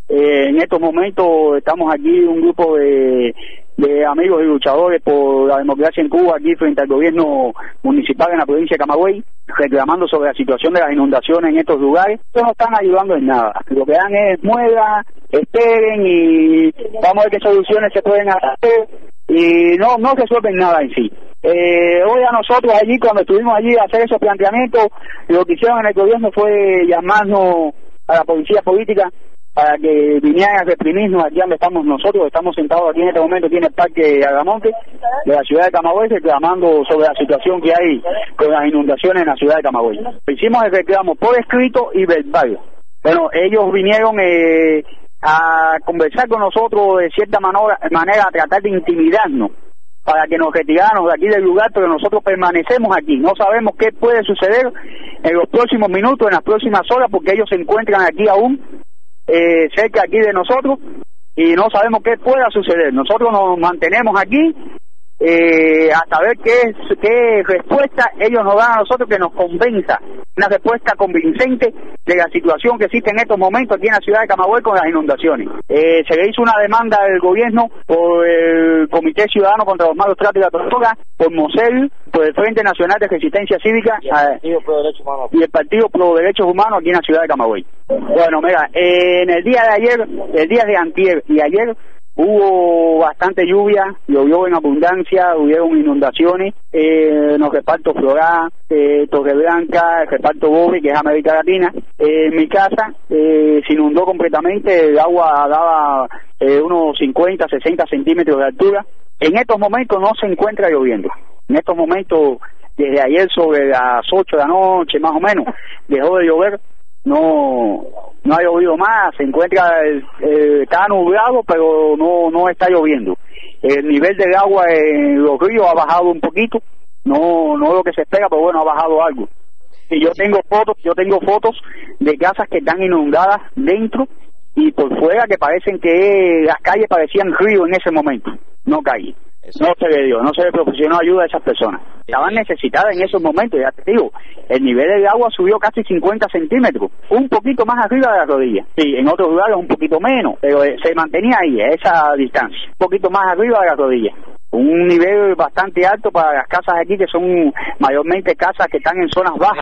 En estos momentos estamos aquí un grupo de amigos y luchadores por la democracia en Cuba, aquí frente al gobierno municipal en la provincia de Camagüey, reclamando sobre la situación de las inundaciones en estos lugares. Estos no están ayudando en nada. Lo que dan es muela, esperen y vamos a ver qué soluciones se pueden hacer, y no resuelven nada en sí. Hoy a nosotros allí, cuando estuvimos allí a hacer esos planteamientos, lo que hicieron en el gobierno fue llamarnos a la policía política para que vinieran a reprimirnos aquí donde estamos nosotros. Estamos sentados aquí en este momento aquí en el Parque Agamonte de la ciudad de Camagüey, reclamando sobre la situación que hay con las inundaciones en la ciudad de Camagüey. Hicimos el reclamo por escrito y verbal. Bueno, ellos vinieron a conversar con nosotros de cierta manera, a tratar de intimidarnos para que nos retiráramos de aquí del lugar, pero nosotros permanecemos aquí. No sabemos qué puede suceder en los próximos minutos, en las próximas horas, porque ellos se encuentran aquí aún cerca aquí de nosotros y no sabemos qué pueda suceder. Nosotros nos mantenemos aquí hasta ver qué respuesta ellos nos dan a nosotros que nos convenza, una respuesta convincente de la situación que existe en estos momentos aquí en la ciudad de Camagüey con las inundaciones. Se le hizo una demanda al gobierno por el Comité Ciudadano contra los Malos Tratos y la Tortura, por MOSEL, por el Frente Nacional de Resistencia Cívica y el Partido Pro Derechos Humanos aquí en la ciudad de Camagüey. Bueno, mira, en el día de antier y ayer hubo bastante lluvia, llovió en abundancia, hubieron inundaciones, en los repartos Florá, Torreblanca, el reparto Bobe, que es América Latina. En mi casa se inundó completamente, el agua daba unos 50, 60 centímetros de altura. En estos momentos no se encuentra lloviendo. En estos momentos, desde ayer sobre las 8 de la noche más o menos, dejó de llover. No ha llovido más, se encuentra, está nublado, pero no está lloviendo. El nivel del agua en los ríos ha bajado un poquito, no lo que se espera, pero bueno, ha bajado algo. Y yo tengo fotos de casas que están inundadas dentro y por fuera, que parecen que las calles parecían ríos en ese momento, no calles. No se le dio, no se le proporcionó ayuda a esas personas. Estaban necesitadas en esos momentos, ya te digo. El nivel del agua subió casi 50 centímetros, un poquito más arriba de la rodilla. Sí, en otros lugares un poquito menos, pero se mantenía ahí, a esa distancia, un poquito más arriba de la rodilla. Un nivel bastante alto para las casas aquí, que son mayormente casas que están en zonas bajas.